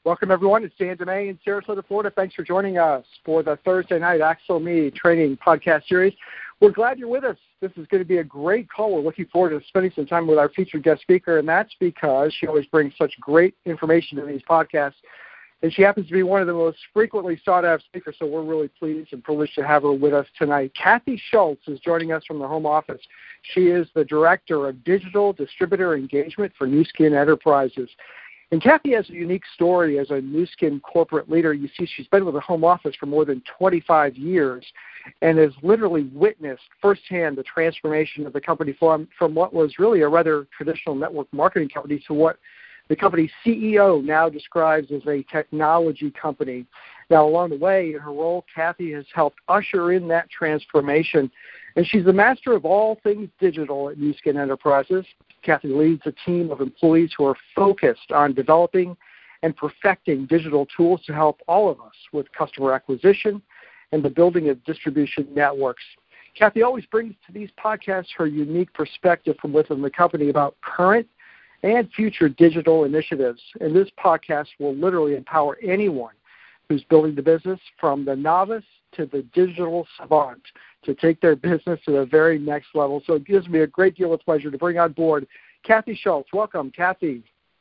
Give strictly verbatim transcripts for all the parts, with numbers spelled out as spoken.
Welcome, everyone. It's Dan DeMay in Sarasota, Florida. Thanks for joining us for the Thursday night Axle Me training podcast series. We're glad you're with us. This is going to be a great call. We're looking forward to spending some time with our featured guest speaker, and that's because she always brings such great information to these podcasts. And she happens to be one of the most frequently sought-after speakers, so we're really pleased and privileged to have her with us tonight. Kathy Schultz is joining us from the home office. She is the Director of Digital Distributor Engagement for Nu Skin Enterprises. And Kathy has a unique story as a Nu Skin corporate leader. You see, she's been with the home office for more than twenty-five years and has literally witnessed firsthand the transformation of the company from, from what was really a rather traditional network marketing company to what the company's C E O now describes as a technology company. Now, along the way, in her role, Kathy has helped usher in that transformation, and she's the master of all things digital at Nu Skin Enterprises. Kathy leads a team of employees who are focused on developing and perfecting digital tools to help all of us with customer acquisition and the building of distribution networks. Kathy always brings to these podcasts her unique perspective from within the company about current and future digital initiatives. And this podcast will literally empower anyone who's building the business from the novice to the digital savant to take their business to the very next level. So it gives me a great deal of pleasure to bring on board Kathy Schultz. Welcome, Kathy.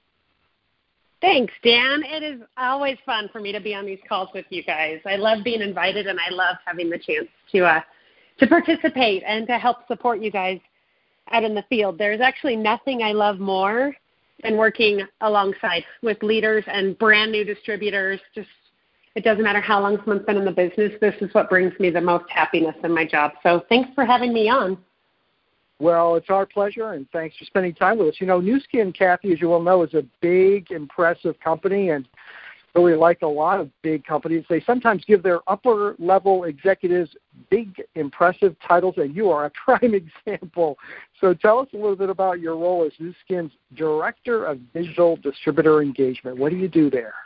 Thanks, Dan. It is always fun for me to be on these calls with you guys. I love being invited, and I love having the chance to uh, to participate and to help support you guys out in the field. There's actually nothing I love more than working alongside with leaders and brand new distributors. Just it doesn't matter how long someone's been in the business. This is what brings me the most happiness in my job. So thanks for having me on. Well, it's our pleasure, and thanks for spending time with us. You know, Nu Skin, Kathy, as you well know, is a big, impressive company, and really like a lot of big companies, they sometimes give their upper-level executives big, impressive titles, and you are a prime example. So tell us a little bit about your role as Nu Skin's Director of Digital Distributor Engagement. What do you do there?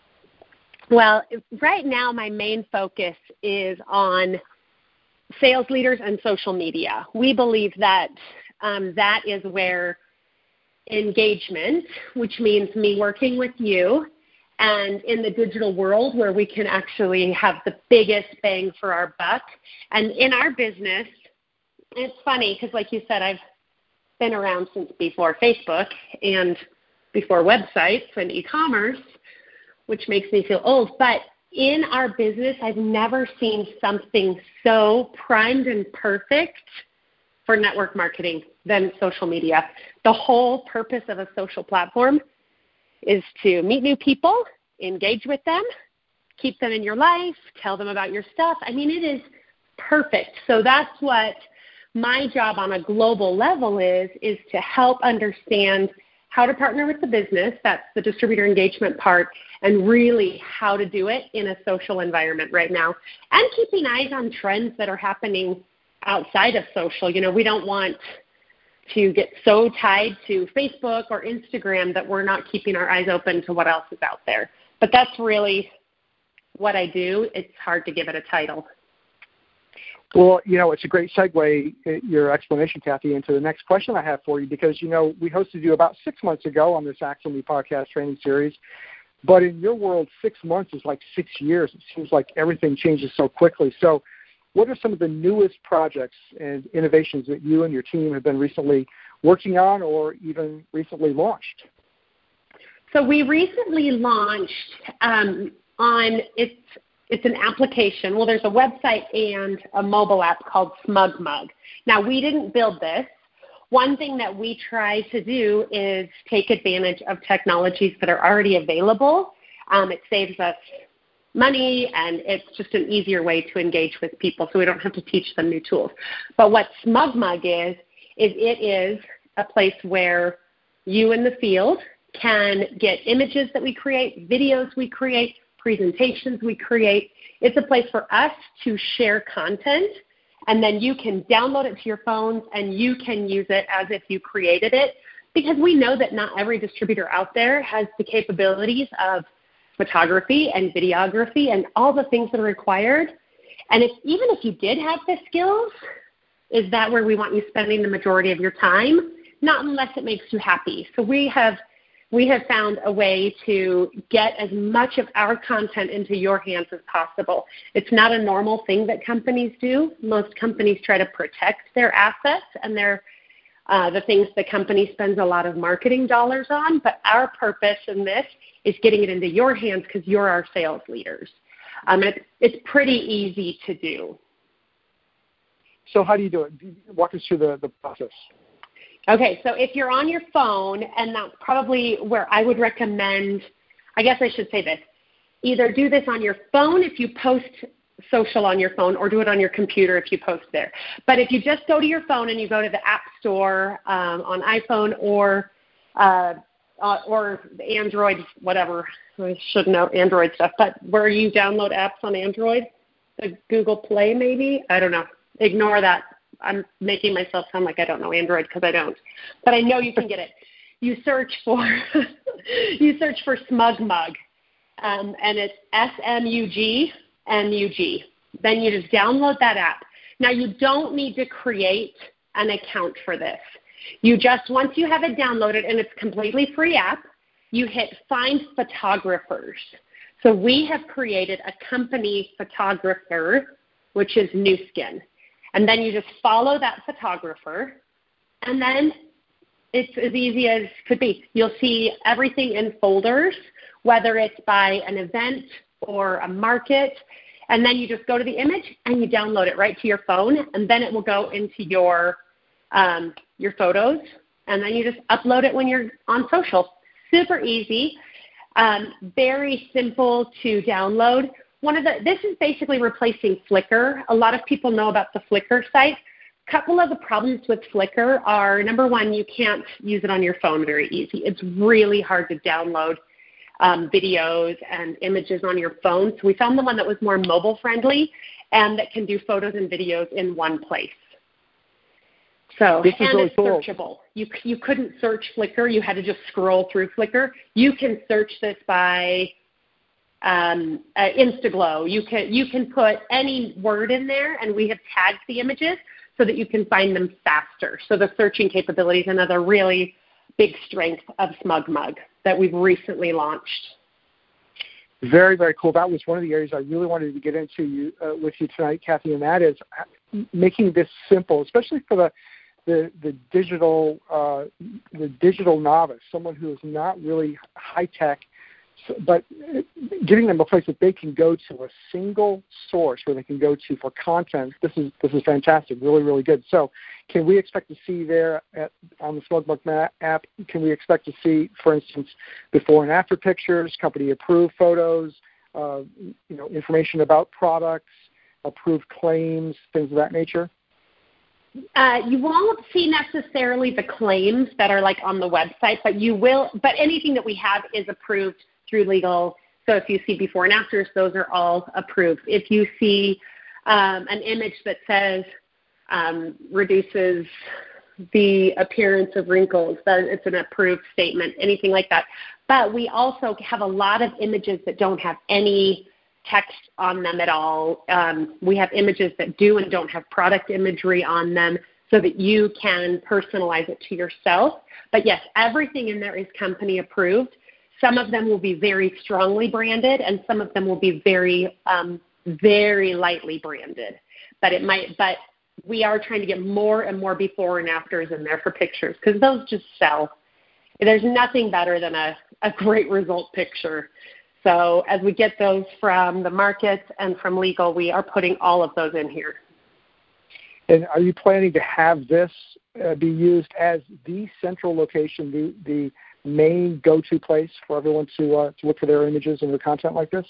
Well, right now my main focus is on sales leaders and social media. We believe that um, that is where engagement, which means me working with you, and in the digital world where we can actually have the biggest bang for our buck. And in our business, it's funny because like you said, I've been around since before Facebook and before websites and e-commerce, which makes me feel old. But in our business, I've never seen something so primed and perfect for network marketing than social media. The whole purpose of a social platform is to meet new people, engage with them, keep them in your life, tell them about your stuff. I mean, it is perfect. So that's what my job on a global level is, is to help understand how to partner with the business, that's the distributor engagement part, and really how to do it in a social environment right now. And keeping eyes on trends that are happening outside of social. You know, we don't want to get so tied to Facebook or Instagram that we're not keeping our eyes open to what else is out there. But that's really what I do. It's hard to give it a title. Well, you know, it's a great segue, your explanation, Kathy, into the next question I have for you, because, you know, we hosted you about six months ago on this Axle Me podcast training series. But in your world, six months is like six years. It seems like everything changes so quickly. So what are some of the newest projects and innovations that you and your team have been recently working on or even recently launched? So we recently launched um, on, it's, it's an application. Well, there's a website and a mobile app called SmugMug. Now, we didn't build this. One thing that we try to do is take advantage of technologies that are already available. Um, it saves us money, and it's just an easier way to engage with people, so we don't have to teach them new tools. But what SmugMug is, is it is a place where you in the field can get images that we create, videos we create, presentations we create. It's a place for us to share content, and then you can download it to your phones, and you can use it as if you created it, because we know that not every distributor out there has the capabilities of photography and videography and all the things that are required. And if, even if you did have the skills, is that where we want you spending the majority of your time? Not unless it makes you happy. So we have we have found a way to get as much of our content into your hands as possible. It's not a normal thing that companies do. Most companies try to protect their assets and their uh, the things the company spends a lot of marketing dollars on, but our purpose in this is getting it into your hands because you're our sales leaders. Um, it, it's pretty easy to do. So how do you do it? Walk us through the, the process. Okay, so if you're on your phone, and that's probably where I would recommend, I guess I should say this, either do this on your phone if you post social on your phone, or do it on your computer if you post there. But if you just go to your phone and you go to the App Store um, on iPhone or uh, uh, or Android, whatever, I should know Android stuff, but where you download apps on Android, the Google Play maybe, I don't know. Ignore that. I'm making myself sound like I don't know Android because I don't. But I know you can get it. You search for you search for SmugMug, um, and it's S M U G M U G. Then you just download that app. Now, you don't need to create an account for this. You just, once you have it downloaded, and it's a completely free app, you hit Find Photographers. So we have created a company photographer, which is Nu Skin. And then you just follow that photographer, and then it's as easy as could be. You'll see everything in folders, whether it's by an event or a market, and then you just go to the image and you download it right to your phone, and then it will go into your um, your photos, and then you just upload it when you're on social. Super easy, um, very simple to download. One of the, this is basically replacing Flickr. A lot of people know about the Flickr site. A couple of the problems with Flickr are, number one, you can't use it on your phone very easy. It's really hard to download um, videos and images on your phone. So we found the one that was more mobile friendly and that can do photos and videos in one place. So, this and is really it's cool. searchable. You, you couldn't search Flickr. You had to just scroll through Flickr. You can search this by um, uh, Instaglow. You can, you can put any word in there, and we have tagged the images so that you can find them faster. So the searching capability is another really big strength of SmugMug that we've recently launched. Very, very cool. That was one of the areas I really wanted to get into you, uh, with you tonight, Kathy, and that is making this simple, especially for the the, the digital uh, the digital novice, someone who is not really high tech, but giving them a place that they can go to, a single source where they can go to for content. This is this is fantastic, really, really good. So can we expect to see there at, on the SmugMug app, can we expect to see, for instance, before and after pictures, company-approved photos, uh, you know, information about products, approved claims, things of that nature? Uh, you won't see necessarily the claims that are like on the website, but you will. But anything that we have is approved through legal. So if you see before and afters, those are all approved. If you see um, an image that says um, reduces the appearance of wrinkles, that it's an approved statement, anything like that. But we also have a lot of images that don't have any text on them at all. Um, we have images that do and don't have product imagery on them so that you can personalize it to yourself. But yes, everything in there is company approved. Some of them will be very strongly branded, and some of them will be very, um, very lightly branded. But it might, but we are trying to get more and more before and afters in there for pictures because those just sell. There's nothing better than a, a great result picture. So as we get those from the markets and from legal, we are putting all of those in here. And are you planning to have this uh, be used as the central location, the, the main go-to place for everyone to uh, to look for their images and their content like this?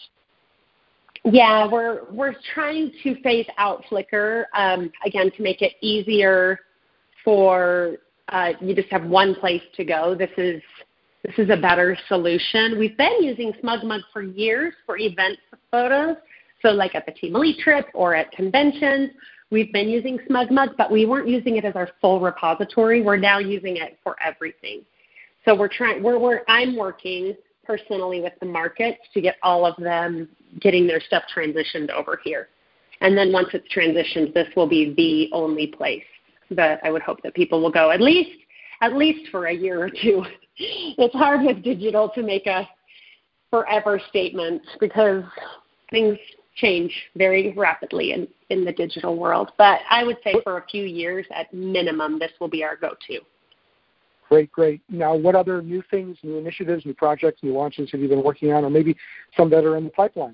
Yeah, we're we're trying to phase out Flickr, um, again, to make it easier for uh, you just have one place to go. This is this is a better solution. We've been using SmugMug for years for event photos, so like at the Team Elite trip or at conventions. We've been using SmugMug, but we weren't using it as our full repository. We're now using it for everything. So we're trying. We're, we're I'm working personally with the markets to get all of them getting their stuff transitioned over here. And then once it's transitioned, this will be the only place that I would hope that people will go, at least at least for a year or two. It's hard with digital to make a forever statement because things change very rapidly in, in the digital world. But I would say for a few years at minimum, this will be our go-to. Great, great. Now, what other new things, new initiatives, new projects, new launches have you been working on, or maybe some that are in the pipeline?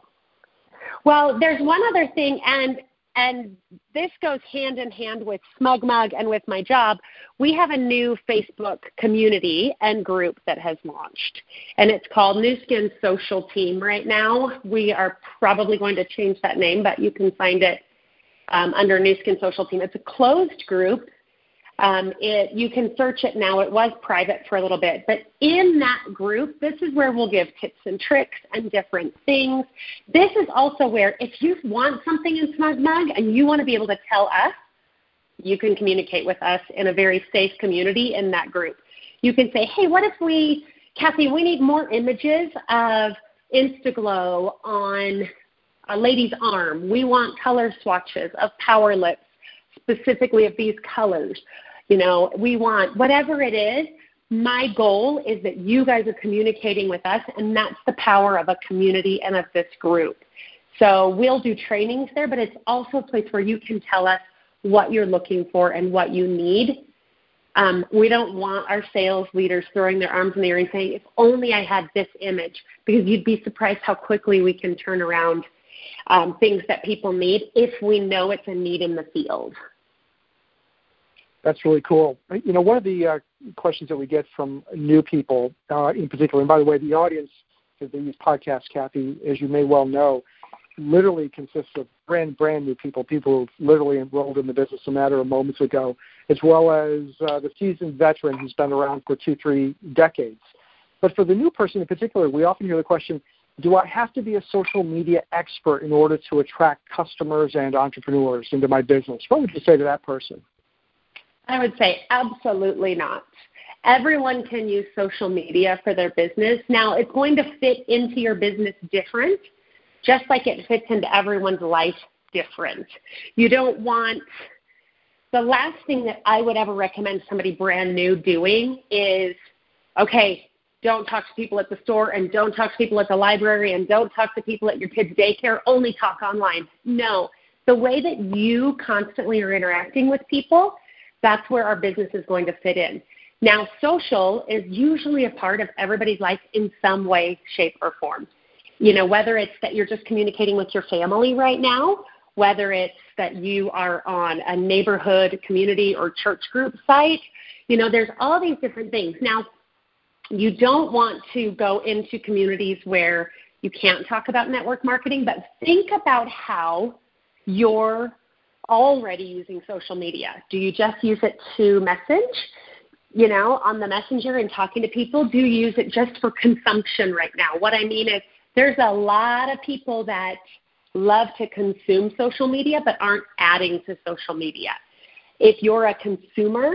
Well, there's one other thing, and and this goes hand in hand with SmugMug and with my job. We have a new Facebook community and group that has launched, and it's called Nu Skin Social Team right now. We are probably going to change that name, but you can find it um, under Nu Skin Social Team. It's a closed group. Um, it, you can search it now. It was private for a little bit. But in that group, this is where we'll give tips and tricks and different things. This is also where if you want something in SmugMug and you want to be able to tell us, you can communicate with us in a very safe community in that group. You can say, hey, what if we, Kathy, we need more images of Instaglow on a lady's arm. We want color swatches of Power Lips, specifically of these colors. You know, we want whatever it is. My goal is that you guys are communicating with us, and that's the power of a community and of this group. So we'll do trainings there, but it's also a place where you can tell us what you're looking for and what you need. Um, we don't want our sales leaders throwing their arms in the air and saying, if only I had this image, because you'd be surprised how quickly we can turn around um, things that people need if we know it's a need in the field. That's really cool. You know, one of the uh, questions that we get from new people uh, in particular, and by the way, the audience that they use podcasts, Kathy, as you may well know, literally consists of brand, brand new people, people who've literally enrolled in the business a matter of moments ago, as well as uh, the seasoned veteran who's been around for two, three decades. But for the new person in particular, we often hear the question, do I have to be a social media expert in order to attract customers and entrepreneurs into my business? What would you say to that person? I would say absolutely not. Everyone can use social media for their business. Now, it's going to fit into your business different, just like it fits into everyone's life different. You don't want – the last thing that I would ever recommend somebody brand new doing is, okay, don't talk to people at the store and don't talk to people at the library and don't talk to people at your kid's daycare, only talk online. No. The way that you constantly are interacting with people, that's where our business is going to fit in. Now, social is usually a part of everybody's life in some way, shape, or form. You know, whether it's that you're just communicating with your family right now, whether it's that you are on a neighborhood, community, or church group site, you know, there's all these different things. Now, you don't want to go into communities where you can't talk about network marketing, but think about how you're already using social media. Do you just use it to message, you know, on the messenger and talking to people? Do you use it just for consumption right now? What I mean is there's a lot of people that love to consume social media but aren't adding to social media. If you're a consumer,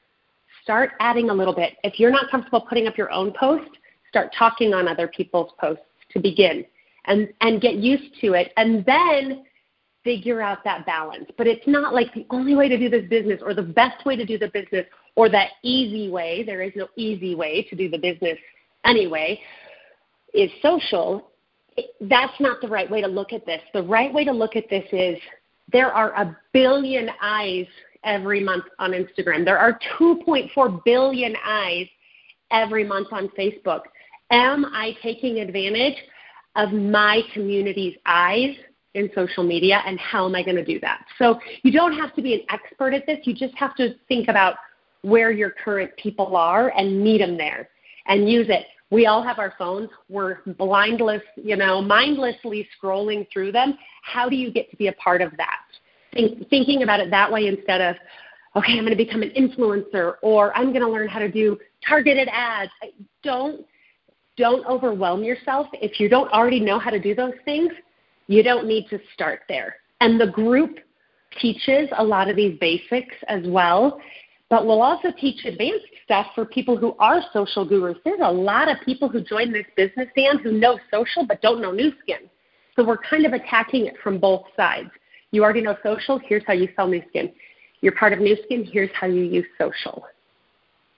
start adding a little bit. If you're not comfortable putting up your own post, start talking on other people's posts to begin and, and get used to it. And then figure out that balance. But it's not like the only way to do this business or the best way to do the business or that easy way. There is no easy way to do the business anyway, is social. That's not the right way to look at this. The right way to look at this is there are a billion eyes every month on Instagram. There are two point four billion eyes every month on Facebook. Am I taking advantage of my community's eyes in social media, and how am I going to do that? So you don't have to be an expert at this. You just have to think about where your current people are and meet them there and use it. We all have our phones. We're blindless, you know, mindlessly scrolling through them. How do you get to be a part of that? Think, thinking about it that way instead of, okay, I'm going to become an influencer or I'm going to learn how to do targeted ads. Don't, don't overwhelm yourself. If you don't already know how to do those things, you don't need to start there. And the group teaches a lot of these basics as well, but we'll also teach advanced stuff for people who are social gurus. There's a lot of people who join this business, Dan, who know social but don't know Nu Skin. So we're kind of attacking it from both sides. You already know social, here's how you sell Nu Skin. You're part of Nu Skin, here's how you use social.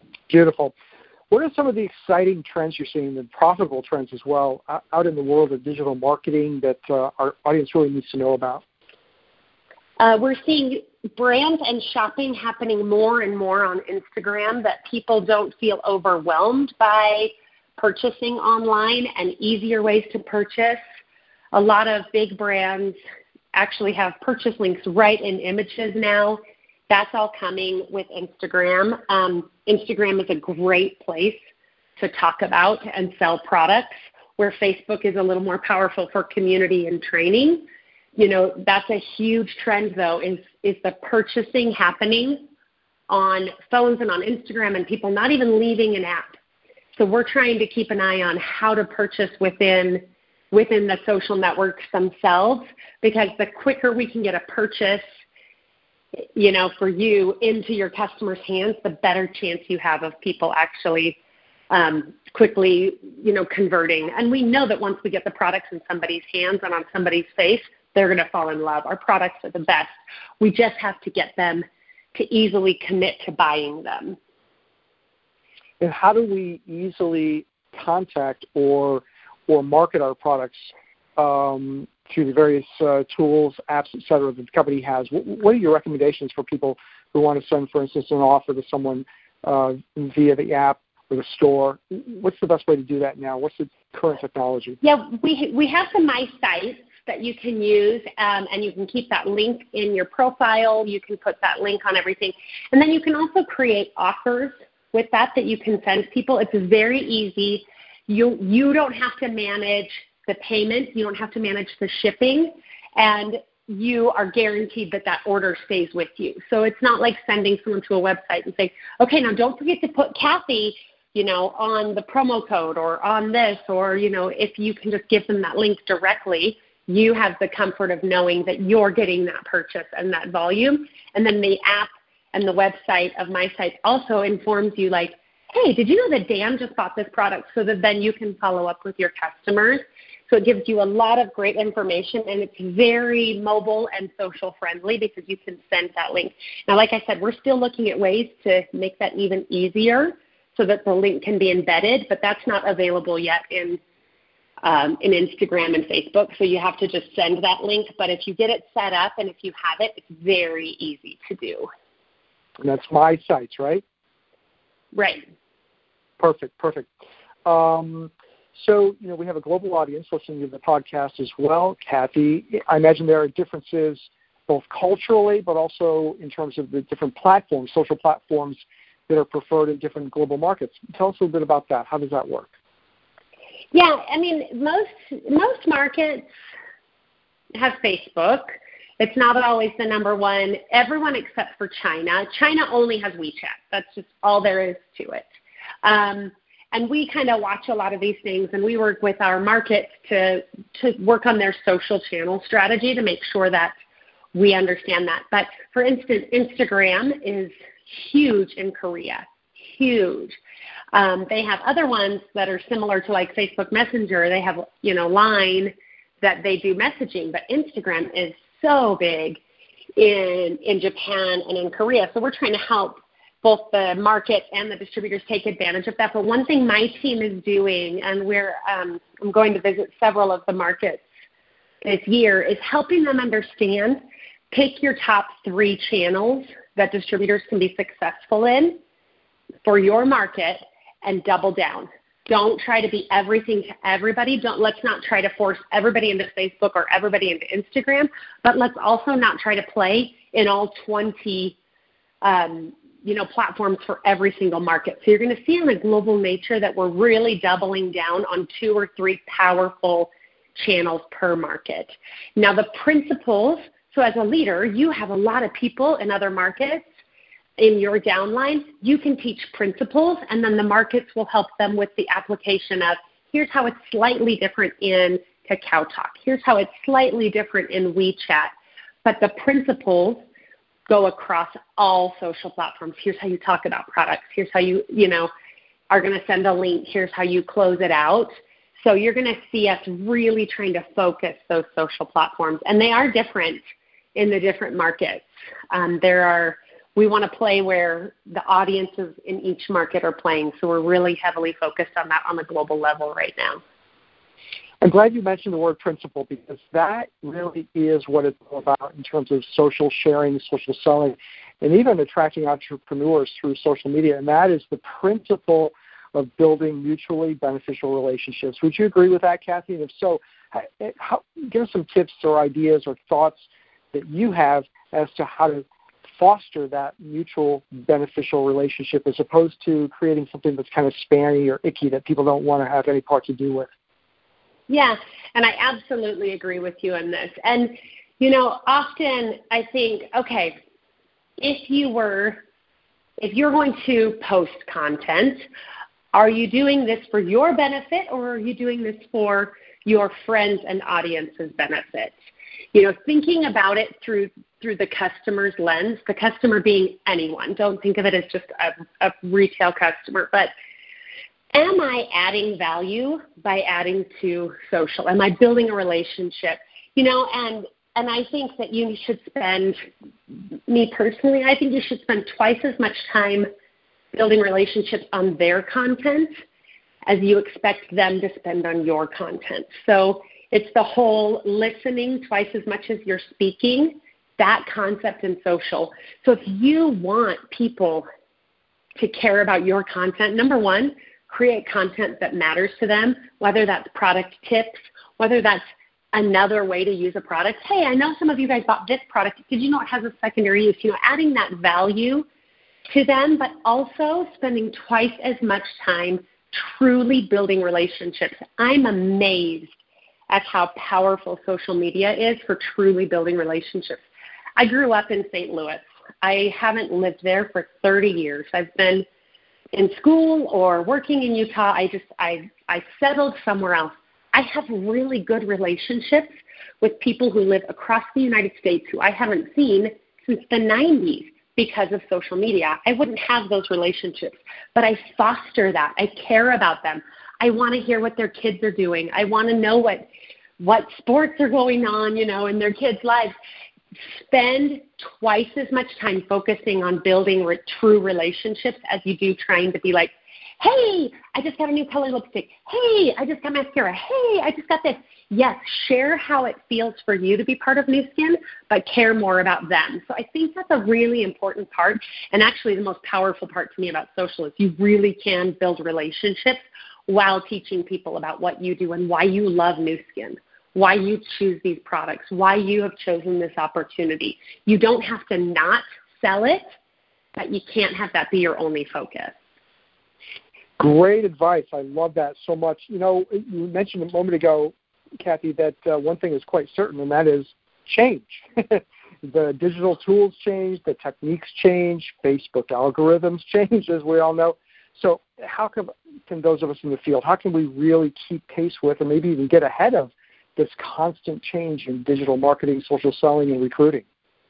Beautiful. What are some of the exciting trends you're seeing, and profitable trends as well, out in the world of digital marketing that uh, our audience really needs to know about? Uh, we're seeing brands and shopping happening more and more on Instagram, that people don't feel overwhelmed by purchasing online and easier ways to purchase. A lot of big brands actually have purchase links right in images now. That's all coming with Instagram. Um, Instagram is a great place to talk about and sell products, where Facebook is a little more powerful for community and training. You know, that's a huge trend, though, is, is the purchasing happening on phones and on Instagram, and people not even leaving an app. So we're trying to keep an eye on how to purchase within within the social networks themselves, because the quicker we can get a purchase, you know, for you into your customers' hands, the better chance you have of people actually um, quickly, you know, converting. And we know that once we get the products in somebody's hands and on somebody's face, they're going to fall in love. Our products are the best. We just have to get them to easily commit to buying them. And how do we easily contact or or market our products um, through the various uh, tools, apps, et cetera, that the company has? What are your recommendations for people who want to send, for instance, an offer to someone uh, via the app or the store? What's the best way to do that now? What's the current technology? Yeah, we we have the My Sites that you can use, um, and you can keep that link in your profile. You can put that link on everything. And then you can also create offers with that that you can send people. It's very easy. You you don't have to manage the payment. You don't have to manage the shipping. And you are guaranteed that that order stays with you. So it's not like sending someone to a website and saying, okay, now don't forget to put Kathy, you know, on the promo code or on this, or, you know, if you can just give them that link directly, you have the comfort of knowing that you're getting that purchase and that volume. And then the app and the website of My Sites also informs you, like, hey, did you know that Dan just bought this product? So that then you can follow up with your customers. So it gives you a lot of great information, and it's very mobile and social friendly because you can send that link. Now, like I said, we're still looking at ways to make that even easier so that the link can be embedded, but that's not available yet in um, in Instagram and Facebook. So you have to just send that link. But if you get it set up and if you have it, it's very easy to do. And that's My Sites, right? Right. Perfect, perfect. Um, so, you know, we have a global audience listening to the podcast as well. Kathy, I imagine there are differences both culturally, but also in terms of the different platforms, social platforms that are preferred in different global markets. Tell us a little bit about that. How does that work? Yeah, I mean, most most markets have Facebook. It's not always the number one. Everyone except for China. China only has WeChat. That's just all there is to it. Um, and we kind of watch a lot of these things, and we work with our markets to to work on their social channel strategy to make sure that we understand that. But for instance, Instagram is huge in Korea, huge. Um, they have other ones that are similar to like Facebook Messenger. They have, you know, Line that they do messaging, but Instagram is so big in in Japan and in Korea. So we're trying to help both the market and the distributors take advantage of that. But one thing my team is doing, and we're um, I'm going to visit several of the markets this year, is helping them understand, pick your top three channels that distributors can be successful in for your market and double down. Don't try to be everything to everybody. Don't let's not try to force everybody into Facebook or everybody into Instagram, but let's also not try to play in all twenty um, you know, platforms for every single market. So you're going to see in the global nature that we're really doubling down on two or three powerful channels per market. Now the principles, so as a leader, you have a lot of people in other markets in your downline. You can teach principles, and then the markets will help them with the application of, here's how it's slightly different in Kakao Talk. Here's how it's slightly different in WeChat. But the principles go across all social platforms. Here's how you talk about products. Here's how you, you know, are going to send a link. Here's how you close it out. So you're going to see us really trying to focus those social platforms. And they are different in the different markets. Um, there are we want to play where the audiences in each market are playing. So we're really heavily focused on that on the global level right now. I'm glad you mentioned the word principle, because that really is what it's all about in terms of social sharing, social selling, and even attracting entrepreneurs through social media. And that is the principle of building mutually beneficial relationships. Would you agree with that, Kathy? And if so, how, give us some tips or ideas or thoughts that you have as to how to foster that mutual beneficial relationship, as opposed to creating something that's kind of spammy or icky that people don't want to have any part to do with. Yeah, and I absolutely agree with you on this. And, you know, often I think, okay, if you were, if you're going to post content, are you doing this for your benefit, or are you doing this for your friends and audience's benefit? You know, thinking about it through through the customer's lens, the customer being anyone. Don't think of it as just a, a retail customer, but am I adding value by adding to social? Am I building a relationship? You know, and and I think that you should spend, me personally, I think you should spend twice as much time building relationships on their content as you expect them to spend on your content. So it's the whole listening twice as much as you're speaking, that concept in social. So if you want people to care about your content, number one, create content that matters to them, whether that's product tips, whether that's another way to use a product. Hey, I know some of you guys bought this product. Did you know it has a secondary use? You know, adding that value to them, but also spending twice as much time truly building relationships. I'm amazed at how powerful social media is for truly building relationships. I grew up in Saint Louis. I haven't lived there for thirty years. I've been in school or working in Utah. I just, I, I settled somewhere else. I have really good relationships with people who live across the United States who I haven't seen since the nineties because of social media. I wouldn't have those relationships, but I foster that. I care about them. I want to hear what their kids are doing. I want to know what, what sports are going on, you know, in their kids' lives. Spend twice as much time focusing on building re- true relationships as you do trying to be like, hey, I just got a new color lipstick. Hey, I just got mascara. Hey, I just got this. Yes, share how it feels for you to be part of Nu Skin, but care more about them. So I think that's a really important part, and actually the most powerful part to me about social is you really can build relationships while teaching people about what you do and why you love Nu Skin, why you choose these products, why you have chosen this opportunity. You don't have to not sell it, but you can't have that be your only focus. Great advice. I love that so much. You know, you mentioned a moment ago, Kathy, that uh, one thing is quite certain, and that is change. The digital tools change, the techniques change, Facebook algorithms change, as we all know. So how can, can those of us in the field, how can we really keep pace with, or maybe even get ahead of this constant change in digital marketing, social selling, and recruiting?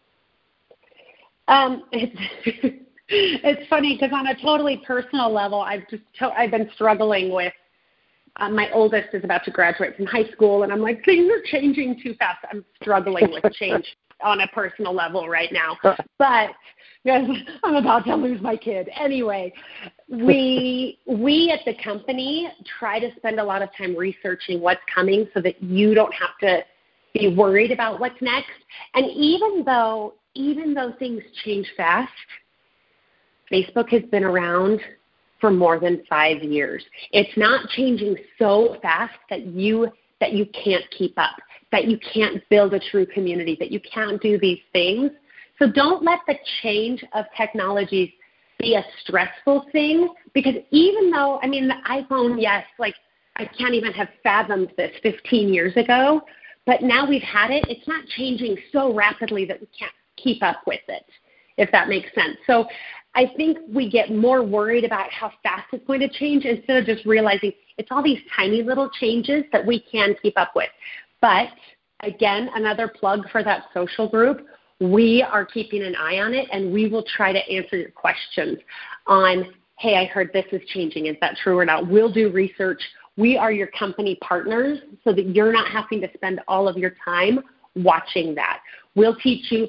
Um, it's It's funny because on a totally personal level, I've just to- I've been struggling with. Uh, my oldest is about to graduate from high school, and I'm like, things are changing too fast. I'm struggling with change on a personal level right now. But because I'm about to lose my kid. Anyway, we we at the company try to spend a lot of time researching what's coming so that you don't have to be worried about what's next. And even though even though things change fast, Facebook has been around for more than five years. It's not changing so fast that you that you can't keep up, that you can't build a true community, that you can't do these things. So don't let the change of technologies be a stressful thing, because even though, I mean, the iPhone, yes, like I can't even have fathomed this fifteen years ago, but now we've had it. It's not changing so rapidly that we can't keep up with it, if that makes sense. So I think we get more worried about how fast it's going to change instead of just realizing it's all these tiny little changes that we can keep up with. But again, another plug for that social group, we are keeping an eye on it, and we will try to answer your questions on, hey, I heard this is changing. Is that true or not? We'll do research. We are your company partners so that you're not having to spend all of your time watching that. We'll teach you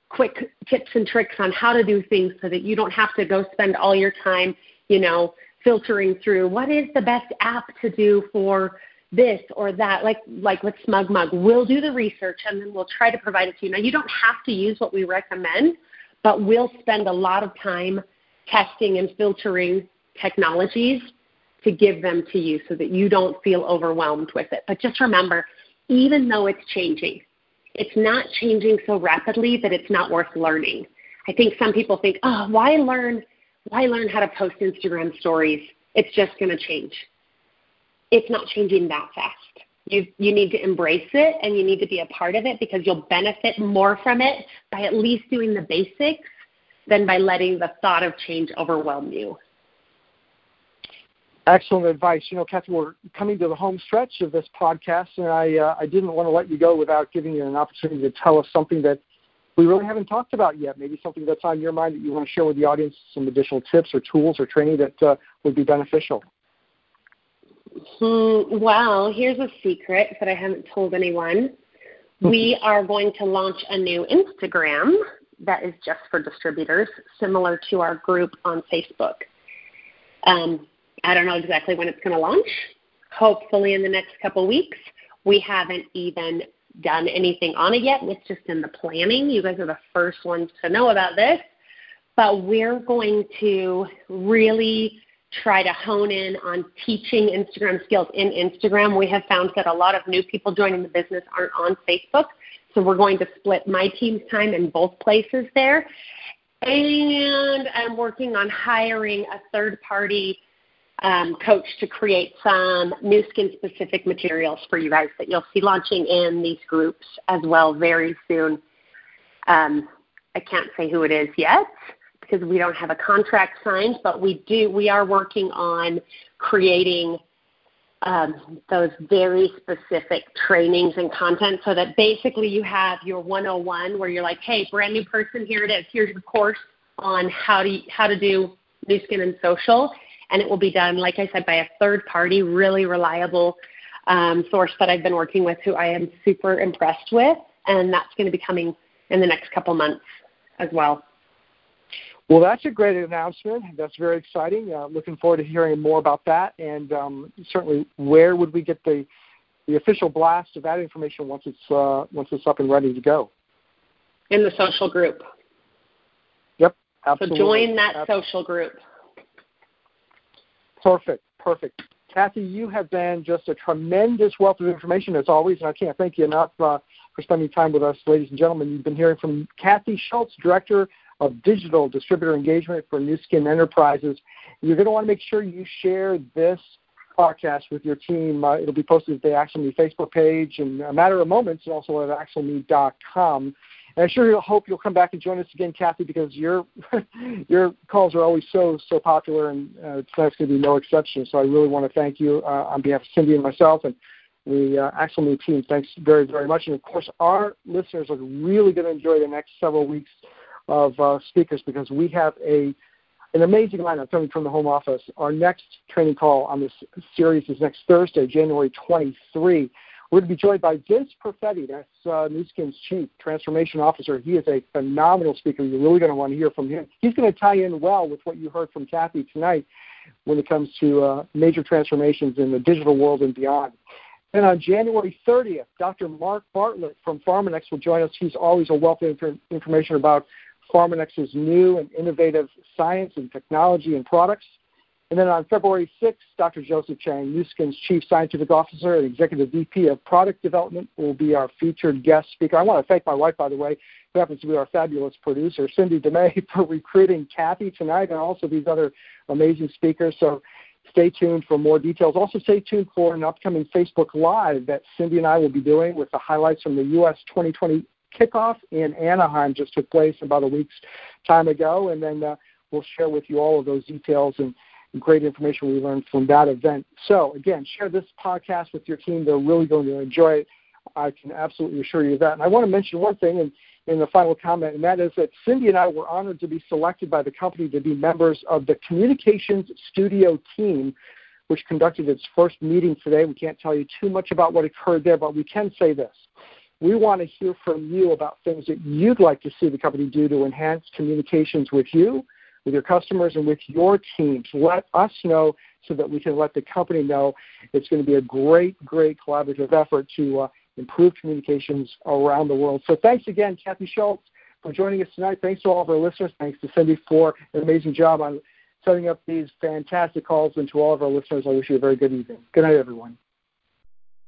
quick tips and tricks on how to do things so that you don't have to go spend all your time, you know, filtering through what is the best app to do for this or that, like like with SmugMug. We'll do the research and then we'll try to provide it to you. Now, you don't have to use what we recommend, but we'll spend a lot of time testing and filtering technologies to give them to you so that you don't feel overwhelmed with it. But just remember, even though it's changing, it's not changing so rapidly that it's not worth learning. I think some people think, oh, why learn, why learn how to post Instagram stories? It's just going to change. It's not changing that fast. You, you need to embrace it and you need to be a part of it because you'll benefit more from it by at least doing the basics than by letting the thought of change overwhelm you. Excellent advice. You know, Kathy, we're coming to the home stretch of this podcast, and I, uh, I didn't want to let you go without giving you an opportunity to tell us something that we really haven't talked about yet, maybe something that's on your mind that you want to share with the audience, some additional tips or tools or training that uh, would be beneficial. Hmm, well, here's a secret that I haven't told anyone. We are going to launch a new Instagram that is just for distributors, similar to our group on Facebook. Um, I don't know exactly when it's going to launch, hopefully in the next couple weeks. We haven't even done anything on it yet. It's just in the planning. You guys are the first ones to know about this. But we're going to really try to hone in on teaching Instagram skills in Instagram. We have found that a lot of new people joining the business aren't on Facebook, so we're going to split my team's time in both places there. And I'm working on hiring a third-party um, coach to create some Nu Skin-specific materials for you guys that you'll see launching in these groups as well very soon. Um, I can't say who it is yet, because we don't have a contract signed, but we do. We are working on creating um, those very specific trainings and content so that basically you have your one oh one where you're like, hey, brand new person, here it is. Here's your course on how to how to do Nu Skin and social, and it will be done, like I said, by a third party, really reliable um, source that I've been working with, who I am super impressed with, and that's going to be coming in the next couple months as well. Well, that's a great announcement. That's very exciting. Uh, looking forward to hearing more about that. And um, certainly, where would we get the the official blast of that information once it's uh, once it's up and ready to go? In the social group. Yep, absolutely. So join that absolutely. social group. Perfect, perfect. Kathy, you have been just a tremendous wealth of information as always, and I can't thank you enough uh, for spending time with us, ladies and gentlemen. You've been hearing from Kathy Schultz, Director of Digital Distributor Engagement for Nu Skin Enterprises. You're going to want to make sure you share this podcast with your team. Uh, it'll be posted at the Axle Me Facebook page in a matter of moments, and also at axle me dot com. And I sure hope you'll come back and join us again, Kathy, because your your calls are always so, so popular, and uh, tonight's going to be no exception. So I really want to thank you uh, on behalf of Cindy and myself and the uh, Axle Me team. Thanks very, very much. And, of course, our listeners are really going to enjoy the next several weeks of uh, speakers, because we have a an amazing lineup coming from the home office. Our next training call on this series is next Thursday, January twenty-third. We're going to be joined by Vince Perfetti. That's uh, Nu Skin's Chief Transformation Officer. He is a phenomenal speaker. You're really going to want to hear from him. He's going to tie in well with what you heard from Kathy tonight when it comes to uh, major transformations in the digital world and beyond. And on January thirtieth, Doctor Mark Bartlett from Pharmanex will join us. He's always a wealth of inf- information about Pharmanex's new and innovative science and technology and products. And then on February sixth, Doctor Joseph Chang, Nu Skin's Chief Scientific Officer and Executive V P of Product Development, will be our featured guest speaker. I want to thank my wife, by the way, who happens to be our fabulous producer, Cindy DeMay, for recruiting Kathy tonight and also these other amazing speakers. So stay tuned for more details. Also stay tuned for an upcoming Facebook Live that Cindy and I will be doing with the highlights from the U S twenty twenty kickoff in Anaheim. Just took place about a week's time ago, and then uh, we'll share with you all of those details and great information we learned from that event. So, again, share this podcast with your team. They're really going to enjoy it. I can absolutely assure you of that. And I want to mention one thing in, in the final comment, and that is that Cindy and I were honored to be selected by the company to be members of the Communications Studio team, which conducted its first meeting today. We can't tell you too much about what occurred there, but we can say this. We want to hear from you about things that you'd like to see the company do to enhance communications with you, with your customers, and with your teams. Let us know so that we can let the company know. It's going to be a great, great collaborative effort to uh, improve communications around the world. So thanks again, Kathy Schultz, for joining us tonight. Thanks to all of our listeners. Thanks to Cindy for an amazing job on setting up these fantastic calls. And to all of our listeners, I wish you a very good evening. Good night, everyone.